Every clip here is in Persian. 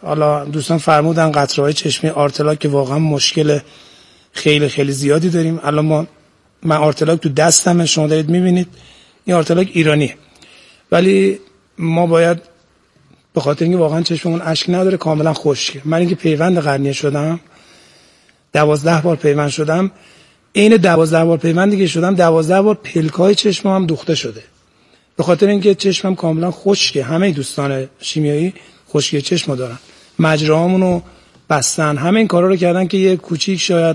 حالا دوستان فرمودن قطره‌های چشمی آرتلاک که واقعا مشکل خیلی خیلی زیادی داریم. الان من آرتلاک تو دستمه، شما دارید میبینید این آرتلاک ایرانیه، ولی ما باید به خاطر اینکه واقعا چشممون اشک نداره کاملا خشکه. من اینکه پیوند قرنیه شدم 12 بار پیوند شدم، این 12 بار پیوندی که شدم 12 بار پلکای چشمم هم دوخته شده، به خاطر اینکه چشمم کاملا خشکه. همه دوستان شیمیایی خشکی چشمو دارن، مجراهامونو بستن، همه این کارا رو کردن که یه کوچیک شاید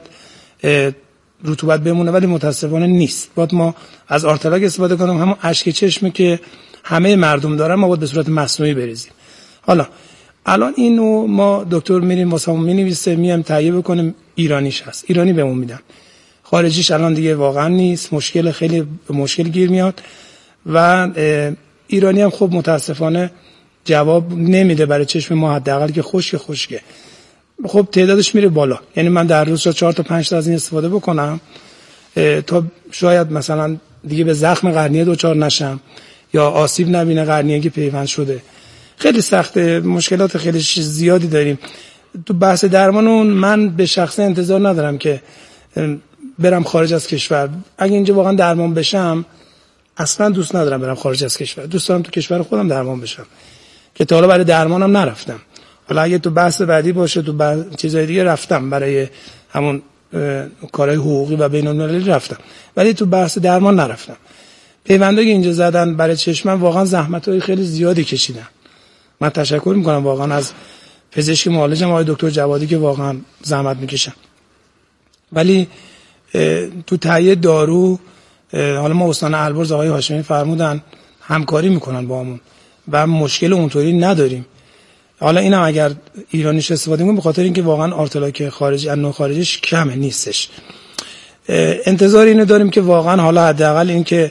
رطوبت بمونه، ولی متاسفانه نیست. باید ما از آرتلاک استفاده کنیم، همون اشک چشمی که همه مردم دارن ما باید به صورت مصنوعی بریزیم. حالا الان اینو ما دکتر میریم واسمون مینویسه، میام تهیه بکنیم، ایرانیش هست، ایرانی بهمون میدن، خارجیش الان دیگه واقعا نیست، مشکل خیلی مشکل گیر میاد و ایرانی هم خب متاسفانه جواب نمیده برای چشم ما، حداقل که خشکه. خب تعدادش میره بالا، یعنی من در روز 4 تا 5 تا از این استفاده بکنم تا شاید مثلا دیگه به زخم قرنیه دچار نشم یا آسیب نبینه قرنیه که پیوند شده. خیلی سخته، مشکلات خیلی زیادی داریم تو بحث درمان. من به شخصه انتظار ندارم که برم خارج از کشور. اگه اینجا واقعا درمان بشم اصلا دوست ندارم برم خارج از کشور، دوست دارم تو کشور خودم درمان بشم که تا حالا برای درمانم نرفتم. حالا اگه تو بحث بعدی باشه تو چیزای دیگه رفتم، برای همون کارهای حقوقی و بین‌المللی رفتم، ولی تو بحث درمان نرفتم. پیوندایی که اینجا زدن برای چشمم واقعا زحمت‌های خیلی زیادی کشیدن. من تشکر می‌کنم واقعا از پزشک معالجم آقای دکتر جوادی که واقعا زحمت می‌کشن. ولی تو تهیه دارو حالا ما استان البرز آقای هاشمی فرمودن همکاری میکنن با همون و مشکل اونطوری نداریم. حالا اینم اگر ایرانیش استفاده کنیم به خاطر اینکه واقعا آرتلاک خارجی نوع خارجیش کمه نیستش. انتظار اینو داریم که واقعا حالا حداقل این که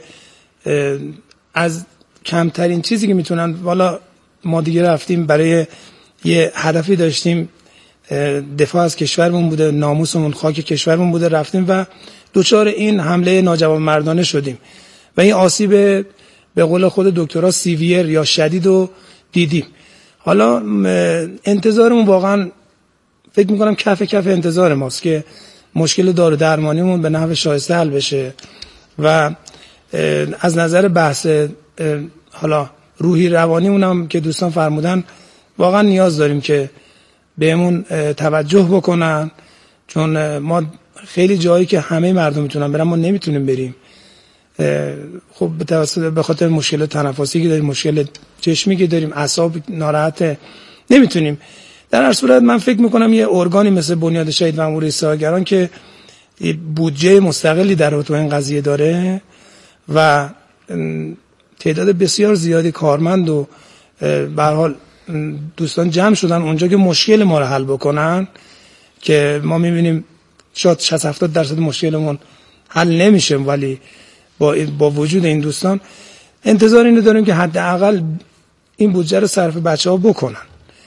از کمترین چیزی که میتونن، والا ما دیگه رفتیم برای یه هدفی داشتیم، دفاع از کشورمون بوده، ناموسمون خاک کشورمون بوده، رفتیم و دوچار این حمله ناجوانمردانه شدیم و این آسیب به قول خود دکترها سیویر یا شدید رو دیدیم. حالا انتظارمون واقعا فکر میکنم کف انتظار ماست که مشکل دارو درمانیمون به نحو شایسته حل بشه و از نظر بحث حالا روحی روانیمون هم که دوستان فرمودن واقعا نیاز داریم که بهمون توجه بکنن، چون ما خیلی جایی که همه مردم میتونن برن ما نمیتونیم بریم. خب به خاطر مشکل تنفسی که داریم، مشکل چشمی که داریم، اعصاب ناراحته، نمیتونیم. در هر صورت من فکر میکنم یه ارگانی مثل بنیاد شهید مأمور سایه‌گران که بودجه مستقلی در رابطه با این قضیه داره و تعداد بسیار زیادی کارمند و به هر حال دوستان جمع شدن اونجا که مشکل ما رو حل بکنن، که ما میبینیم شاید 60-70% مشکلمون حل نمیشه، ولی با وجود این دوستان انتظار اینو داریم که حداقل این بودجه رو صرف بچه‌ها بکنن.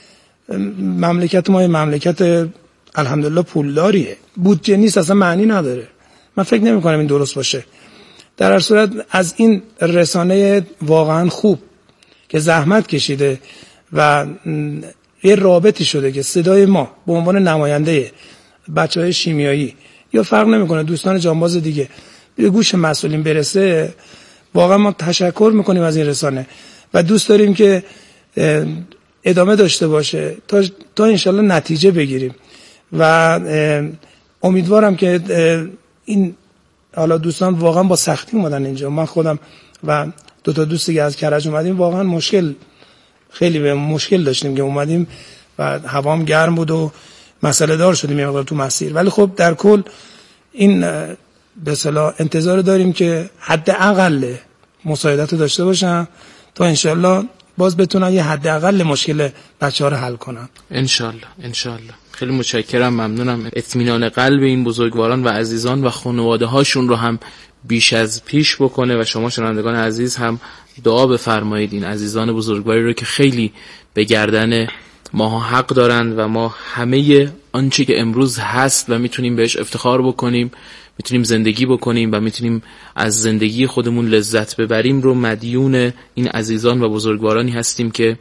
مملکت ما مملکت الحمدلله پولداریه، بودجه نیست اصلا معنی نداره. من فکر نمی کنم این درست باشه. در هر صورت از این رسانه واقعا خوب که زحمت کشیده و یه رابطی شده که صدای ما به عنوان نماینده بچهای شیمیایی یا فرق نمیکنه دوستان جانباز دیگه به گوش مسئولین برسه، واقعا ما تشکر میکنیم از این رسانه و دوست داریم که ادامه داشته باشه تا انشالله نتیجه بگیریم و امیدوارم که این حالا دوستان واقعا با سختی اومدن اینجا. من خودم و 2 تا دوستی که از کرج اومدیم واقعا خیلی به مشکل داشتیم که اومدیم و هوام گرم بود و مسئله دار شدیم یه مقدار تو مسیر، ولی خب در کل این به اصطلاح انتظار داریم که حداقل مساعدت داشته باشن تا انشالله باز بتونن یه حداقل مشکل بچه‌ها رو حل کنن. انشالله. خیلی متشکرم، ممنونم. اطمینان قلب این بزرگواران و عزیزان و خانواده هاشون رو هم بیش از پیش بکنه و شما شنوندگان عزیز هم دعا بفرمایید این عزیزان بزرگواری رو که خیلی به گردن ما حق دارن و ما همه آنچه که امروز هست و میتونیم بهش افتخار بکنیم، میتونیم زندگی بکنیم و میتونیم از زندگی خودمون لذت ببریم رو مدیون این عزیزان و بزرگوارانی هستیم که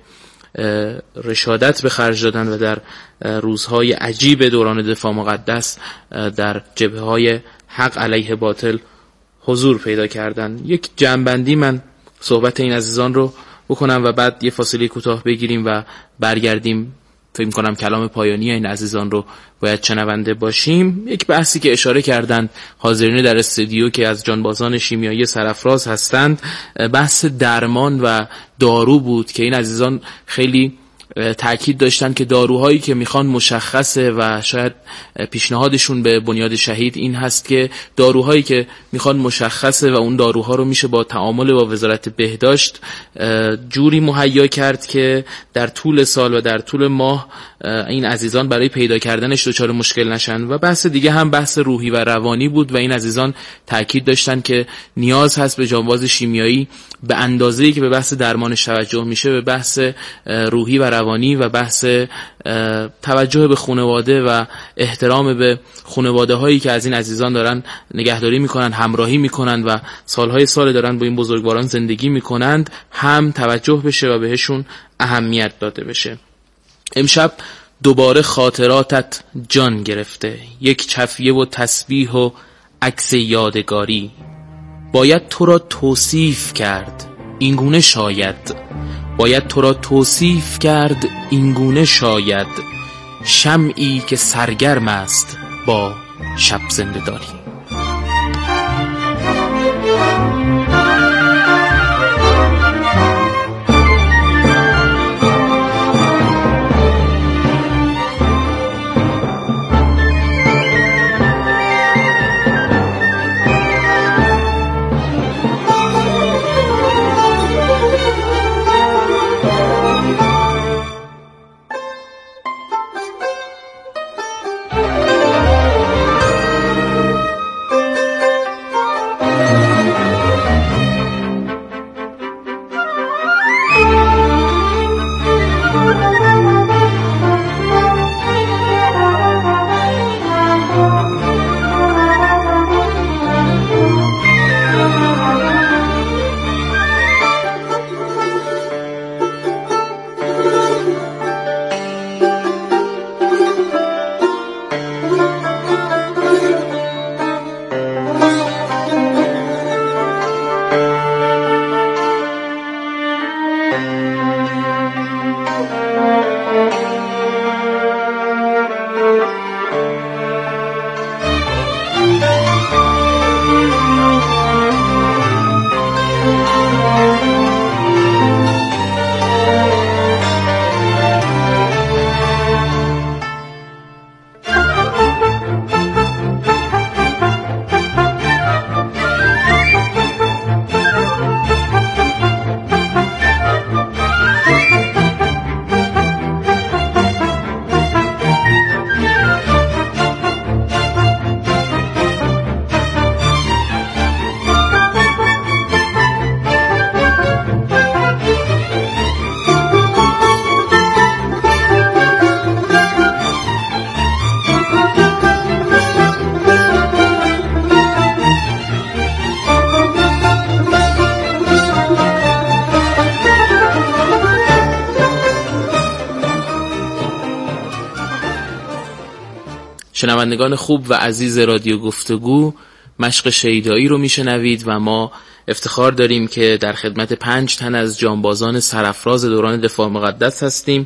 رشادت به خرج دادن و در روزهای عجیب دوران دفاع مقدس در جبهه‌های حق علیه باطل حضور پیدا کردن. یک جمع‌بندی من صحبت این عزیزان رو بکنم و بعد یه فاصله کوتاه بگیریم و برگردیم. فکر می‌کنم کلام پایانی این عزیزان رو باید شنونده باشیم. یک بحثی که اشاره کردند حاضرین در استودیو که از جانبازان شیمیایی سرافراز هستند، بحث درمان و دارو بود که این عزیزان خیلی تأکید داشتن که داروهایی که میخوان مشخصه و شاید پیشنهادشون به بنیاد شهید این هست که داروهایی که میخوان مشخصه و اون داروها رو میشه با تعامل با وزارت بهداشت جوری مهیا کرد که در طول سال و در طول ماه این عزیزان برای پیدا کردنش دچار مشکل نشن. و بحث دیگه هم بحث روحی و روانی بود و این عزیزان تأکید داشتن که نیاز هست به جانباز شیمیایی به اندازه‌ای که به بحث درمانش توجه میشه به بحث روحی و روانی و بحث توجه به خانواده و احترام به خانواده هایی که از این عزیزان دارن نگهداری میکنن، همراهی میکنن و سالهای سال دارن با این بزرگواران زندگی میکنند هم توجه بشه و بهشون اهمیت داده بشه. امشب دوباره خاطراتت جان گرفته، یک چفیه و تسبیح و عکس یادگاری. باید تو را توصیف کرد اینگونه شاید، باید تو را توصیف کرد اینگونه شاید، شمعی که سرگرم است با شب زنده داری. شنوندگان خوب و عزیز رادیو گفتگو، مشق شیدایی رو میشنوید و ما افتخار داریم که در خدمت 5 تن از جانبازان سرافراز دوران دفاع مقدس هستیم.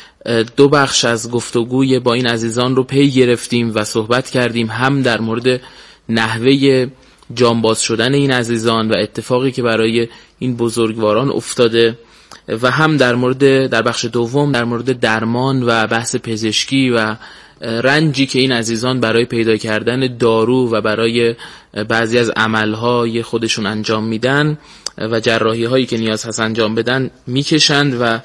2 بخش از گفتگوی با این عزیزان رو پی گرفتیم و صحبت کردیم، هم در مورد نحوه جانباز شدن این عزیزان و اتفاقی که برای این بزرگواران افتاده و هم در بخش دوم در مورد درمان و بحث پزشکی و رنجی که این عزیزان برای پیدا کردن دارو و برای بعضی از عملهای خودشون انجام میدن و جراحی هایی که نیاز هست انجام بدن میکشند و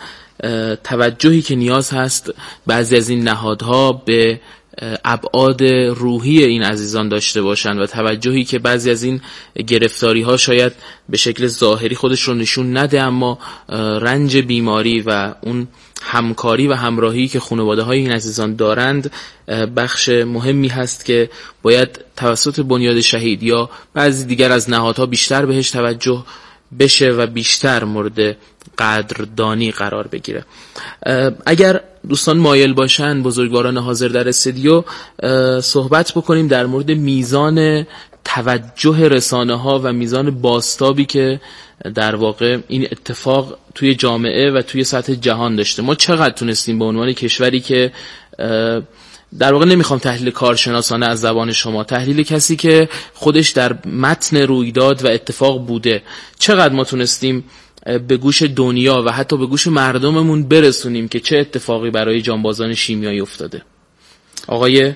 توجهی که نیاز هست بعضی از این نهادها به ابعاد روحی این عزیزان داشته باشند و توجهی که بعضی از این گرفتاری ها شاید به شکل ظاهری خودش رو نشون نده، اما رنج بیماری و اون همکاری و همراهی که خانواده های این عزیزان دارند بخش مهمی هست که باید توسط بنیاد شهید یا بعضی دیگر از نهادها بیشتر بهش توجه بشه و بیشتر مورد قدردانی قرار بگیره. اگر دوستان مایل باشن، بزرگواران حاضر در استودیو، صحبت بکنیم در مورد میزان توجه رسانه ها و میزان بازتابی که در واقع این اتفاق توی جامعه و توی سطح جهان داشته. ما چقدر تونستیم به عنوان کشوری که در واقع نمیخوام تحلیل کارشناسانه از زبان شما، تحلیل کسی که خودش در متن رویداد و اتفاق بوده، چقدر ما تونستیم به گوش دنیا و حتی به گوش مردممون برسونیم که چه اتفاقی برای جانبازان شیمیایی افتاده. آقای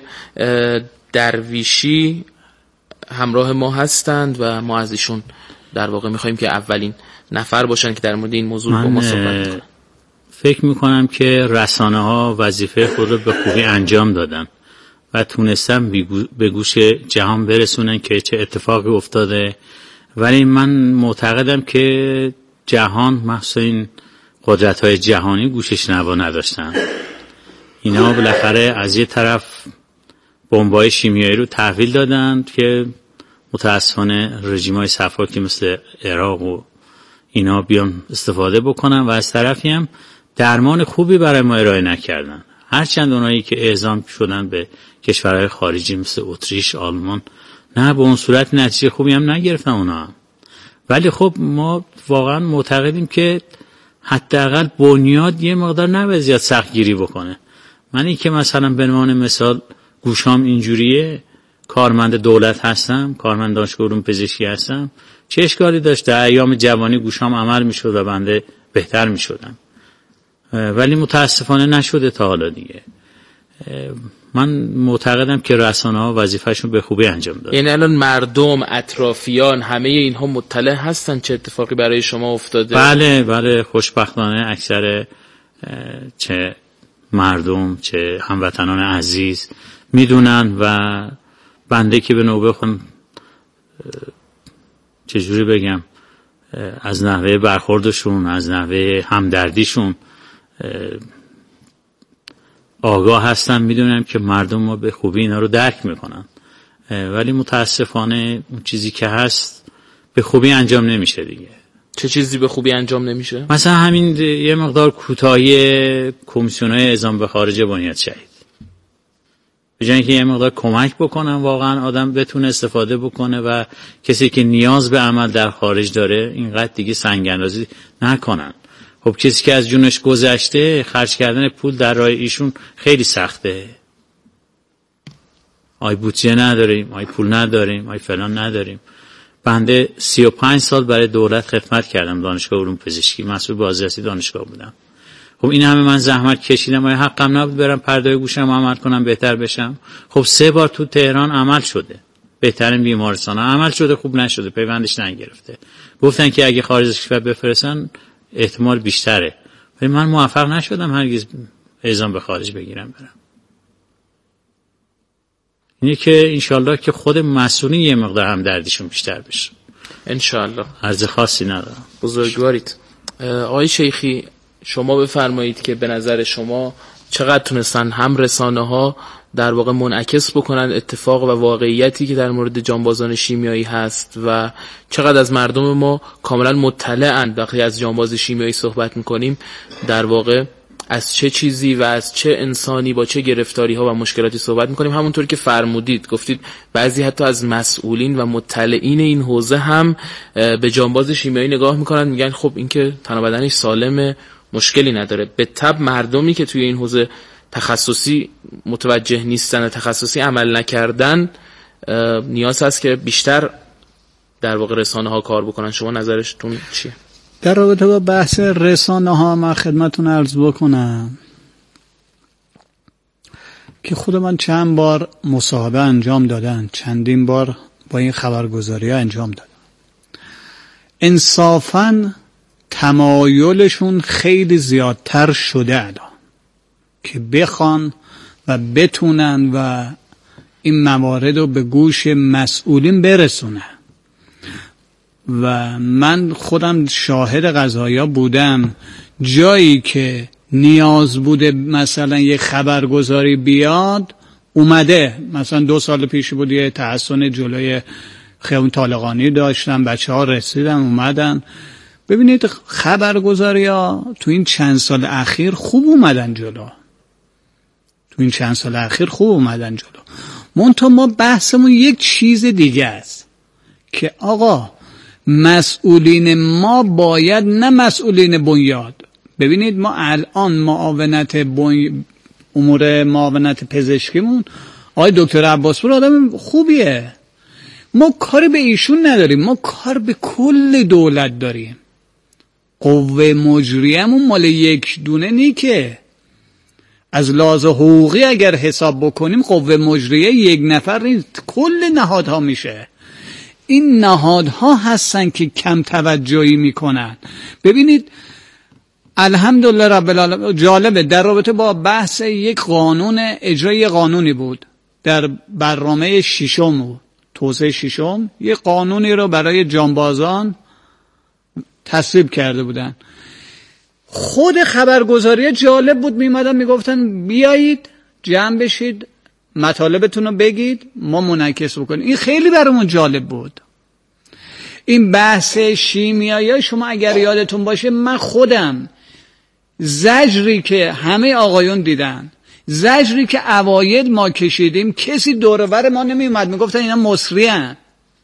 درویشی همراه ما هستند و ما از ایشون در واقع میخواییم که اولین نفر باشن که در مورد این موضوع با ما صحبت کنن. فکر میکنم که رسانه ها وظیفه خود رو به خوبی انجام دادن و تونستن به گوش جهان برسونن که چه اتفاقی افتاده، ولی من معتقدم که جهان، مخصوصا این قدرت‌های جهانی، گوشش نوا نداشتن. اینا بالاخره از یه طرف بمب‌های شیمیایی رو تحویل دادن که متاسفانه رژیم‌های صفاکی مثل عراق و اینا بیان استفاده بکنن، و از طرفی هم درمان خوبی برای ما ارائه نکردن. هرچند اونایی که اعزام شدن به کشورهای خارجی مثل اتریش، آلمان، نه به اون صورت نتیجه خوبی هم نگرفتن اونا هم. ولی خب ما واقعا معتقدیم که حداقل بنیاد یه مقدار نباید زیاد سختگیری بکنه. من این که مثلا به عنوان مثال گوشام اینجوریه، کارمند دولت هستم، کارمند دانشگاه علوم پزشکی هستم، چه اشکالی داشت؟ در ایام جوانی گوشام عمل میشد و بنده بهتر میشدم، ولی متاسفانه نشده تا حالا دیگه. من معتقدم که رسانه‌ها وظیفه‌شون به خوبی انجام دادن. یعنی الان مردم، اطرافیان، همه اینها مطلع هستن چه اتفاقی برای شما افتاده؟ بله خوشبختانه اکثر چه مردم چه هموطنان عزیز میدونن، و بنده که به نوبه خودم چجوری بگم، از نحوه برخوردشون، از نحوه همدردیشون آگاه هستم، میدونم که مردم ما به خوبی اینا رو درک میکنن، ولی متاسفانه اون چیزی که هست به خوبی انجام نمیشه دیگه. چه چیزی به خوبی انجام نمیشه؟ مثلا همین یه مقدار کوتاهی کمیسیون‌های اعزام به خارج بنیاد شهید، به جای اینکه یه مقدار کمک بکنن واقعا آدم بتونه استفاده بکنه و کسی که نیاز به عمل در خارج داره اینقدر دیگه سنگ‌اندازی نکنن. خب کسی که از جونش گذشته، خرج کردن پول در راه ایشون خیلی سخته. آی بودجه نداریم، آی پول نداریم، آی فلان نداریم. بنده 35 سال برای دولت خدمت کردم، دانشگاه علوم پزشکی، مسئول بازرسی دانشگاه بودم. خب این همه من زحمت کشیدم، آیا حقم نبود برم پردای گوشم عمل کنم بهتر بشم؟ خب 3 بار تو تهران عمل شده، بهترین بیمارستان عمل شده، خوب نشده، پیوندش نگرفته. گفتن که اگه خارج از کشور بفرستن احتمال بیشتره، ولی من موفق نشدم هرگز اعزام به خارج بگیرم برم. اینه که انشالله که خود مسئولین یه مقدار هم دردشون بیشتر بشه. انشالله. عرض خاصی ندارم. بزرگوارید. آقای شیخی، شما بفرمایید که به نظر شما چقدر تونستن هم رسانه ها در واقع منعکس بکنن اتفاق و واقعیتی که در مورد جانبازان شیمیایی هست، و چقدر از مردم ما کاملا مطلعن وقتی از جانباز شیمیایی صحبت میکنیم در واقع از چه چیزی و از چه انسانی با چه گرفتاری ها و مشکلاتی صحبت میکنیم. همونطور که فرمودید، گفتید بعضی حتی از مسئولین و مطلعین این حوزه هم به جانباز شیمیایی نگاه میکنن، میگن خب این که تن و بدنش سالمه، مشکلی نداره. به طب مردمی که توی این حوزه تخصصی متوجه نیستن، تخصصی عمل نکردن، نیاز هست که بیشتر در واقع رسانه ها کار بکنن. شما نظرشتون چیه؟ در رابطه با بحث رسانه ها من خدمتون عرض بکنم که خود من چند بار مصاحبه انجام دادن، چندین بار با این خبرگزاری ها انجام دادن. انصافاً تمایلشون خیلی زیادتر شده الان که بخوان و بتونن و این موارد رو به گوش مسئولین برسونن، و من خودم شاهد قضایا بودم جایی که نیاز بوده مثلا یه خبرگزاری بیاد اومده. مثلا 2 سال پیش بود یه تحسن جلوی خیابون طالقانی داشتم، بچه‌ها رسیدن اومدن. ببینید خبرگزاری‌ها تو این چند سال اخیر خوب اومدن جلو، منتها ما بحثمون یک چیز دیگه است که آقا مسئولین ما باید، نه مسئولین بنیاد. ببینید ما الان امور معاونت پزشکیمون آقای دکتر عباسپور آدم خوبیه، ما کار به ایشون نداریم، ما کار به کل دولت داریم. قوه مجریه‌مون مال یک دونه نی که از لحاظ حقوقی اگر حساب بکنیم قوه مجریه یک نفر نیست، کل نهادها میشه. این نهادها هستن که کم توجهی میکنن. ببینید الحمدلله رب العالمین، جالبه در رابطه با بحث یک قانون، اجرای قانونی بود در برنامه ششم بود، توسعه ششم، یک قانونی رو برای جانبازان تصویب کرده بودن. خود خبرگزاری جالب بود، میمدن میگفتن بیایید جمع بشید مطالبتون رو بگید ما منعکس بکنیم. این خیلی برامون جالب بود. این بحث شیمیایی شما اگر یادتون باشه، من خودم زجری که همه آقایون دیدن، زجری که اوایل ما کشیدیم، کسی دور و بر ما نمیومد میگفتن اینا مصری هن.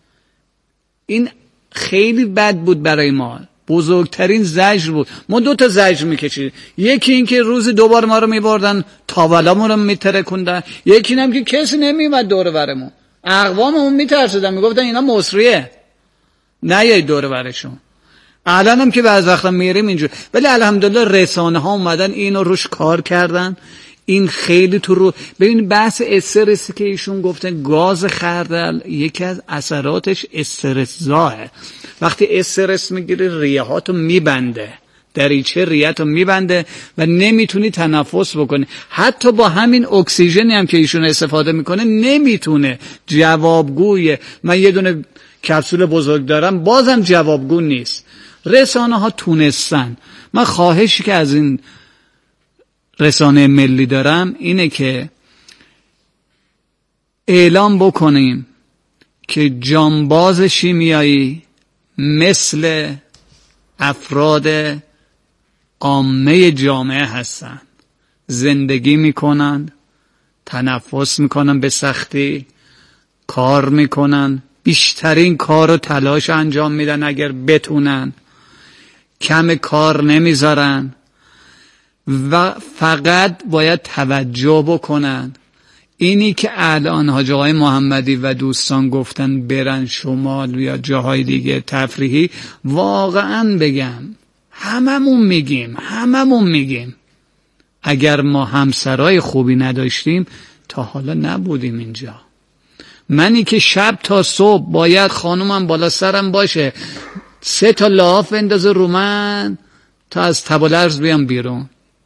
این خیلی بد بود برای ما، بزرگترین زجر بود. ما 2 تا زجر میکشیدیم، یکی این که روزی 2 بار ما رو میبردن تاولامون رو میترکوندن، یکی اینم که کسی نمیومد دور برمون، اقواممون میترسیدن میگفتن اینا مصریه نیایید دور برشون. الان هم که بعض وقتا میریم اینجور، ولی الحمدلله رسانه ها اومدن اینو روش کار کردن. این خیلی تو رو ببین، بحث استرسی که ایشون گفتن، گاز خردل یکی از اثراتش استرس‌زاه. وقتی استرس میگیری ریه‌هاتو میبنده، دریچه ریه‌تو میبنده و نمیتونی تنفس بکنی. حتی با همین اکسیژنی هم که ایشون استفاده میکنه نمیتونه جوابگوی. من یه دونه کپسول بزرگ دارم بازم جوابگو نیست. رسانه ها تونستن. من خواهشی که از این رسانه ملی دارم اینه که اعلام بکنیم که جانباز شیمیایی مثل افراد عامه جامعه هستن، زندگی میکنن، تنفس میکنن به سختی، کار میکنن، بیشترین کار و تلاش انجام میدن اگر بتونن، کم کار نمیذارن و فقط باید توجه بکنن. اینی که الان حاج آقای محمدی و دوستان گفتن برن شمال یا جاهای دیگه تفریحی، واقعا بگم هممون میگیم اگر ما همسرای خوبی نداشتیم تا حالا نبودیم اینجا. منی که شب تا صبح باید خانومم بالا سرم باشه، 3 تا لحاف اندازه رو من تا از تب و لرز بیام بیرون.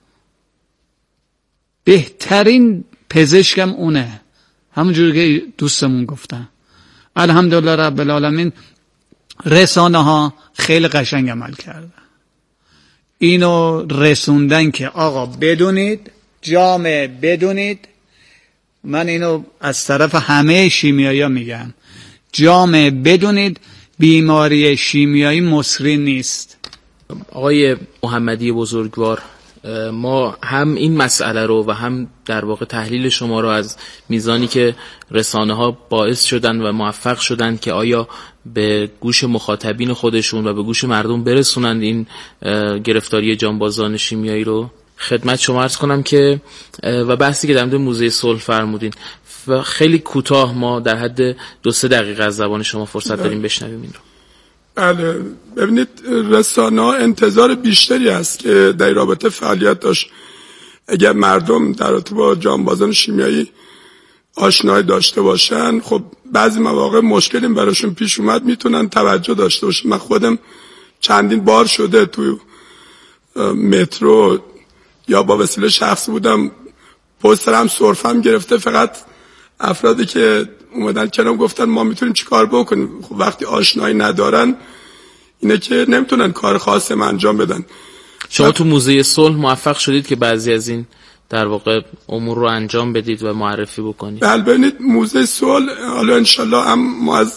بهترین پزشکم اونه، همونجوری که دوستمون گفتن. الحمدلله رب العالمین رسانه ها خیلی قشنگ عمل کردن، اینو رسوندن که آقا بدونید، جامعه بدونید. من اینو از طرف همه شیمیایی ها میگم، جامعه بدونید بیماری شیمیایی مصری نیست. آقای محمدی بزرگوار، ما هم این مسئله رو و هم در واقع تحلیل شما رو از میزانی که رسانه ها باعث شدن و موفق شدن که آیا به گوش مخاطبین خودشون و به گوش مردم برسونند این گرفتاری جانبازان شیمیایی رو خدمت شما عرض کنم که و بحثی که در مورد موزه صلح فرمودین و خیلی کوتاه ما در حد 2-3 دقیقه از زبان شما فرصت داریم بشنویم این رو. بله، ببینید رسانه ها انتظار بیشتری است که در رابطه فعالیت داشت. اگر مردم در رابطه با جانبازان شیمیایی آشنایی داشته باشن، خب بعضی مواقع مشکلی براشون پیش اومد میتونن توجه داشته باشن. من خودم چندین بار شده تو مترو یا با وسیله شخصی بودم، پوسترم سرفم گرفته، فقط افرادی که اومدن کنم گفتن ما میتونیم چی کار بکنیم. خب وقتی آشنایی ندارن اینه که نمیتونن کار خاصی انجام بدن. شما تو موزه صلح موفق شدید که بعضی از این در واقع امور رو انجام بدید و معرفی بکنید؟ بله، ببینید موزه صلح حالا انشالله هم ما از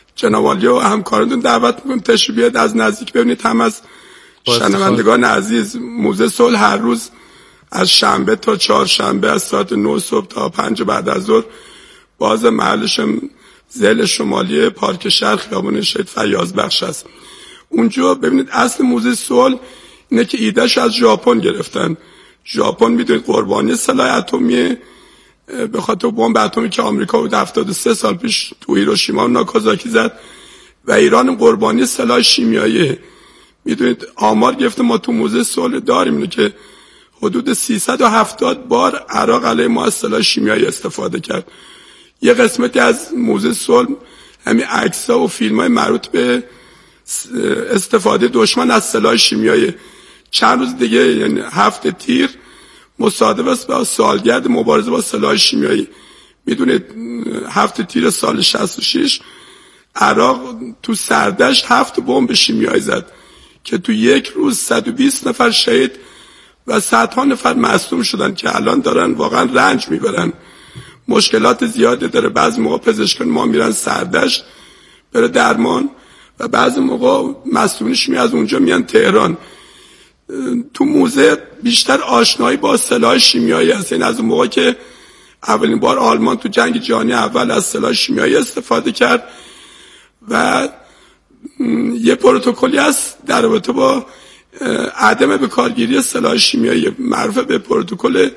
جناب عالی و همکارانتون دعوت میکنم تشریف بیاد از نزدیک ببینید. هم از شنوندگان عزیز موزه صلح هر روز از شنبه تا چهارشنبه از ساعت 9 صبح تا 5 بعد از ظهر باز، محلش ذیل شمالی پارک شرق خیابان شهید فیاض بخش است. اونجا ببینید اصل موزه صلح اینه که ایدهش از ژاپن گرفتن. ژاپن میدونید قربانی سلاح اتمی به خاطر بمب اتمی که آمریکا بود 73 سال پیش تو هیروشیما و ناکازاکی زد و ایران قربانی سلاح شیمیایی. میدونید آمار گرفته ما تو موزه صلح داریم اینه که حدود 370 بار عراق علیه ما از سلاح شیمیایی استفاده کرد. یه قسمتی از موزه صلح همین عکس‌ها و فیلم‌های مربوط به استفاده دشمن از سلاح شیمیایی. چند روز دیگه یعنی 7 تیر مصادف است با سالگرد مبارزه با سلاح شیمیایی. میدونید 7 تیر سال 66 عراق تو سردشت 7 بمب شیمیایی زد که تو یک روز 120 نفر شهید و صدها نفر مصدوم شدن که الان دارن واقعا رنج میبرن. مشکلات زیاده داره. بعضی موقع پزشکان ما میرن سردشت برای درمان و بعضی موقع مصدومین شیمیایی از اونجا میان تهران. تو موزه بیشتر آشنایی با سلاح شیمیایی هست. این از اون موقع که اولین بار آلمان تو جنگ جهانی اول از سلاح شیمیایی استفاده کرد و یه پروتکلی هست در رابطه با عدم به کارگیری سلاح شیمیایی معروف به پروتکل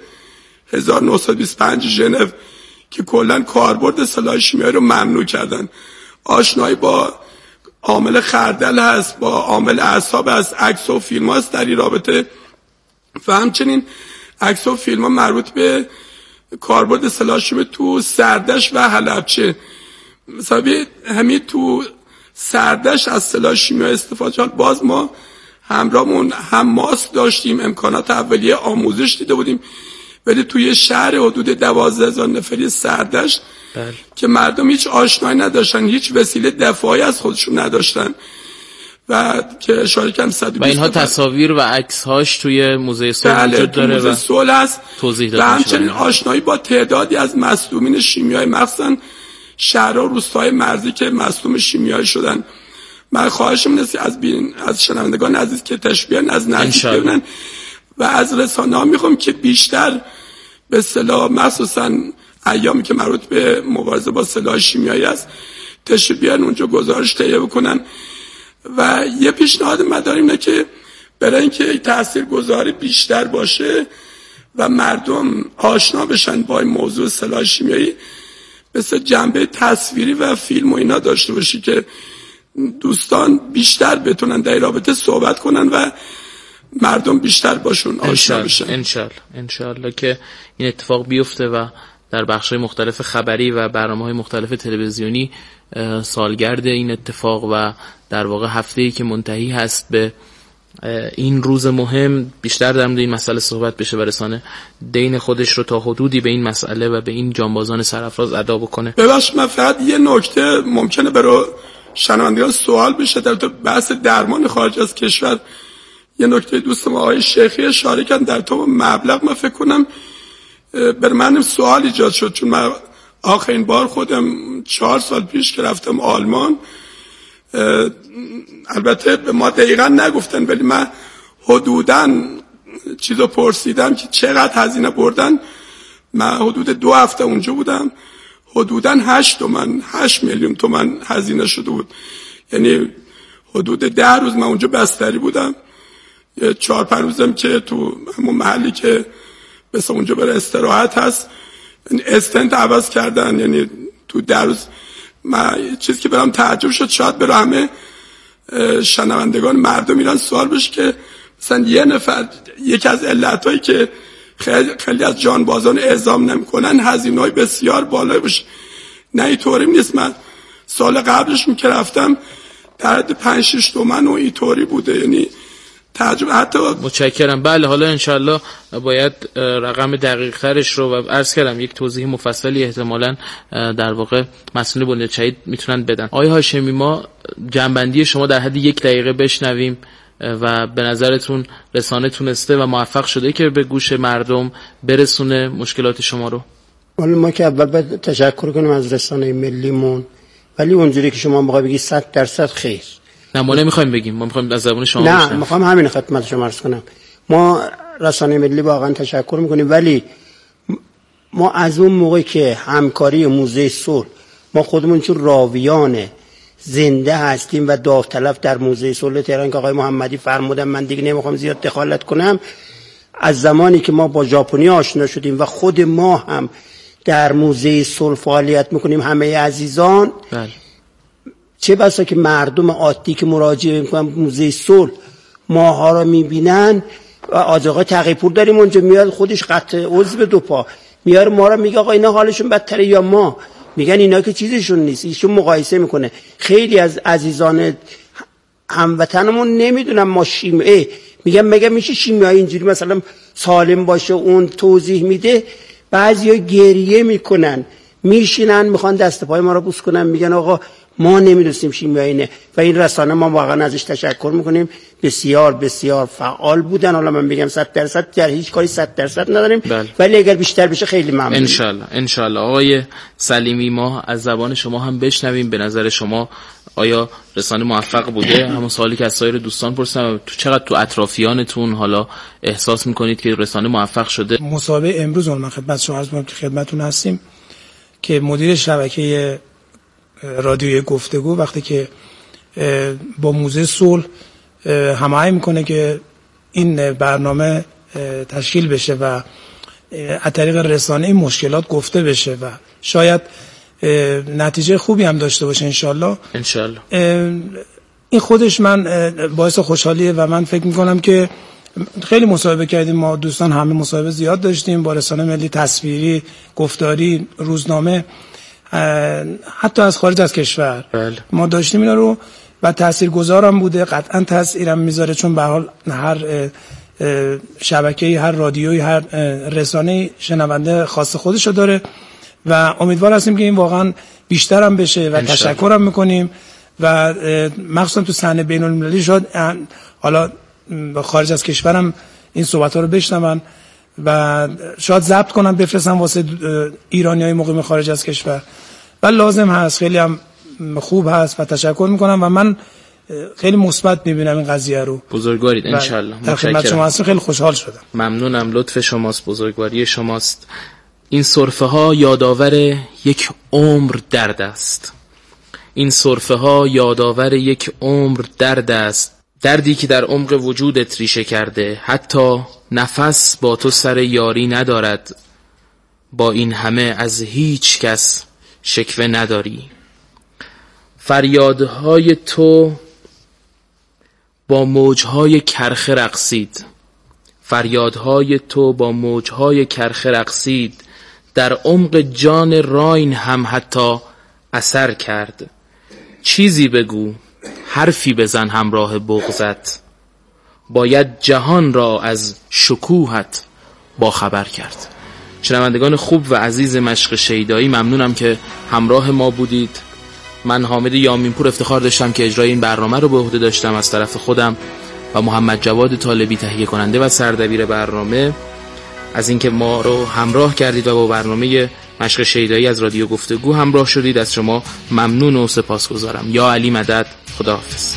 1925 ژنو که کلا کاربرد سلاح شیمیایی رو ممنوع کردن. آشنایی با عامل خردل هست، با عامل اعصاب هست، عکس و فیلم هست در این رابطه و همچنین عکس و فیلم ها مربوط به کاربرد سلاح شیمیایی تو سردشت و حلبچه. مثلا همین تو سردشت از سلاح شیمیایی استفاده شد. باز ما همراهمون هم ماسک داشتیم، امکانات اولیه آموزش دیده بودیم، ولی توی شهر حدود 12,000 نفری سردشت که مردم هیچ آشنایی نداشتن، هیچ وسیله دفاعی از خودشون نداشتن و که اشاره کردم 120 و اینها تصاویر و عکس‌هاش توی موزه صلح وجود داره موزه صلح هست توضیح داده و همچنین آشنایی با تعدادی از مصدومین شیمیایی مخصوصا شهرها و روستاهای مرزی که مصدوم شیمیایی شدن. من خواهشم اینه از شنوندگان عزیز که تشبیهن از نزدیک ببینن و از رسانه‌ها میخوام که بیشتر به اصطلاح مخصوصا ایامی که مربوط به مبارزه با سلاح شیمیایی است تشریف بیارن اونجا گزارش تهیه بکنن و یه پیشنهاد من داریم اینه که برای اینکه تاثیرگذاری بیشتر باشه و مردم آشنا بشن با این موضوع سلاح شیمیایی مثل جنبه تصویری و فیلم و اینا داشته باشی که دوستان بیشتر بتونن در رابطه صحبت کنن و مردم بیشتر باشون آشنا بشن. انشالله که این اتفاق بیفته و در بخش‌های مختلف خبری و برنامه‌های مختلف تلویزیونی سالگرد این اتفاق و در واقع هفته‌ای که منتهی هست به این روز مهم بیشتر در مورد این مسئله صحبت بشه و رسانه دین خودش رو تا حدودی به این مسئله و به این جانبازان سرافراز ادا بکنه. ببخشید من فقط یه نکته ممکنه برای شنوندگان سوال بشه در تو بحث درمان خارج از کشور. یه نکته دوستم آقای شیخی اشاره کردن در تو مبلغ من فکر کنم بر منم سوال ایجاد شد چون من آخرین بار خودم 4 سال پیش که رفتم آلمان البته به ما دقیقا نگفتن ولی من حدوداً چیزو پرسیدم که چقدر هزینه بردن. من حدود 2 هفته اونجا بودم، حدوداً 8 میلیون تومان هزینه شده بود. یعنی حدود 10 روز من اونجا بستری بودم، 4-5 روزم که تو همون محلی که بس اونجا برای استراحت هست استنت عوض کردن. یعنی تو 10 روز من چیزی که برام تعجب شد شاید برای همه شنوندگان مردم ایران سوال بشه که مثلا یه نفر یکی از علتایی که خیلی از جانبازان اعزام نمیکنن هزینه‌های بسیار بالایی باشه. نه اینطوری نیست. من سال قبلش که رفتم در حد 5-6 تومن و اینطوری بوده. یعنی تعجب حتی متشکرم. بله حالا انشالله باید رقم دقیق ترش رو و عرض کردم یک توضیح مفصلی احتمالاً در واقع مسئولین بنیاد شهید میتونن بدن. آقای هاشمی ما جنبندی شما در حد 1 دقیقه بشنویم و به نظرتون رسانه تونسته و موفق شده که به گوش مردم برسونه مشکلات شما رو؟ ما که اول باید تشکر کنیم از رسانه ملیمون ولی اونجوری که شما میخوای بگی 100% خیر. نه ما نمیخوایم بگیم، ما میخوایم از زبان شما نه بشنویم. میخوام همین خدمت شما عرض کنم. ما رسانه ملی واقعا تشکر میکنیم، ولی ما از اون موقع که همکاری موزه صلح، ما خودمون چون راویان زنده هستیم و داوطلب در موزه صلح تهران که آقای محمدی فرمودن، من دیگه نمیخوام زیاد دخالت کنم، از زمانی که ما با ژاپنی آشنا شدیم و خود ما هم در موزه صلح فعالیت میکنیم همه عزیزان، بله. چه بسا که مردم عادی که مراجعه میکنن موزه صلح ماها رو میبینن و آقا تقی‌پور داریم اونجا، میاد خودش قطع عضو 2 پا میاره ما رو میگه آقا اینا حالشون بدتره یا ما، میگن اینا که چیزشون نیست. ایشون مقایسه میکنه. خیلی از عزیزان هموطنمون نمیدونن ما شیمیایی میگن، مگه میشه شیمیایی اینجوری مثلا سالم باشه؟ اون توضیح میده، بعضیا گریه میکنن، میشینن میخوان دست پای ما رو بوس کنن، میگن آقا ما نمیدونستیم شیمیایی نه. و این رسانه ما واقعا ازش تشکر میکنیم، بسیار بسیار فعال بودن. حالا من میگم 100% در هیچ کاری 100% نداریم، بله. ولی اگر بیشتر بشه خیلی ممنون. انشالله. آقای سلیمی ما از زبان شما هم بشنویم. به نظر شما آیا رسانه موفق بوده؟ همون سوالی که از سایر دوستان پرسیدم، چقدر تو اطرافیانتون حالا احساس میکنید که رسانه موفق شده؟ مسابقه امروز من خدمت شما عرض می‌کنم که خدمتتون هستیم که مدیر شبکه رادیوی گفتگو وقتی که با موزه صلح هماهنگ میکنه که این برنامه تشکیل بشه و از طریق رسانه این مشکلات گفته بشه و شاید نتیجه خوبی هم داشته باشه انشالله. این خودش من باعث خوشحالیه و من فکر میکنم که خیلی مصاحبه کردیم ما دوستان، همه مصاحبه زیاد داشتیم با رسانه ملی، تصویری، گفتاری، روزنامه، حتی از خارج از کشور. بله. ما داشتیم اینا رو و تاثیرگذارم بوده، قطعا تاثیرم میذاره، چون به حال هر شبکه‌ای، هر رادیویی، هر رسانه‌ای شنونده خاص خودشو داره و امیدوار هستیم که این واقعا بیشتر هم بشه و تشکرم میکنیم و مخصوصا تو صحنه بین‌المللی شد حالا خارج از کشورم این صحبت‌ها رو بشنون و شاید ضبط کنم بفرستم واسه ایرانیای مقیم خارج از کشور و لازم هست، خیلی هم خوب هست و تشکر میکنم و من خیلی مثبت میبینم این قضیه رو. بزرگوارید انشالله. متشکرم. شما هستید، خیلی خوشحال شدم. ممنونم، لطف شماست، بزرگواری شماست. این سرفه ها یادآور یک عمر درد است. این سرفه ها یادآور یک عمر درد است، دردی که در عمق وجودت ریشه کرده، حتی نفس با تو سر یاری ندارد، با این همه از هیچ کس شکوه نداری. فریادهای تو با موجهای کرخه رقصید، فریادهای تو با موجهای کرخه رقصید، در عمق جان راین هم حتی اثر کرد. چیزی بگو، حرفی بزن همراه بغضت، باید جهان را از شکوهت با خبر کرد. شنوندگان خوب و عزیز مشق شیدایی، ممنونم که همراه ما بودید. من حامد یامینپور افتخار داشتم که اجرای این برنامه رو به عهده داشتم از طرف خودم و محمد جواد طالبی تهیه کننده و سردبیر برنامه، از اینکه ما رو همراه کردید و با برنامه مشق شیدایی از رادیو گفتگو همراه شدید. از شما ممنون و سپاسگزارم. یا علی مدد. خداحافظ.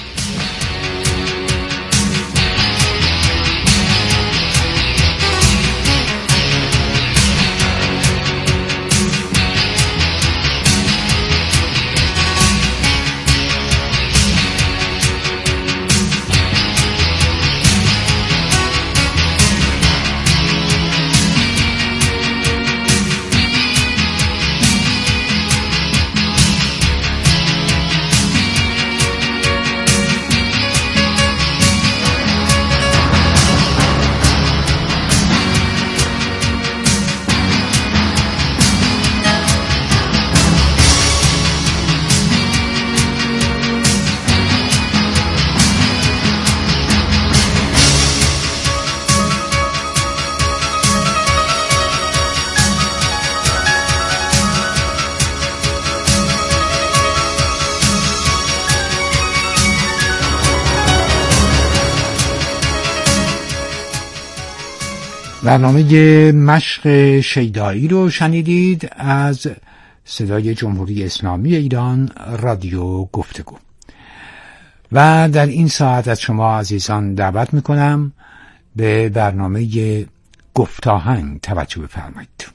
برنامه مشق شیدایی رو شنیدید از صدای جمهوری اسلامی ایران، رادیو گفتگو. و در این ساعت از شما عزیزان دعوت میکنم به برنامه گفتاهنگ توجه بفرمایید.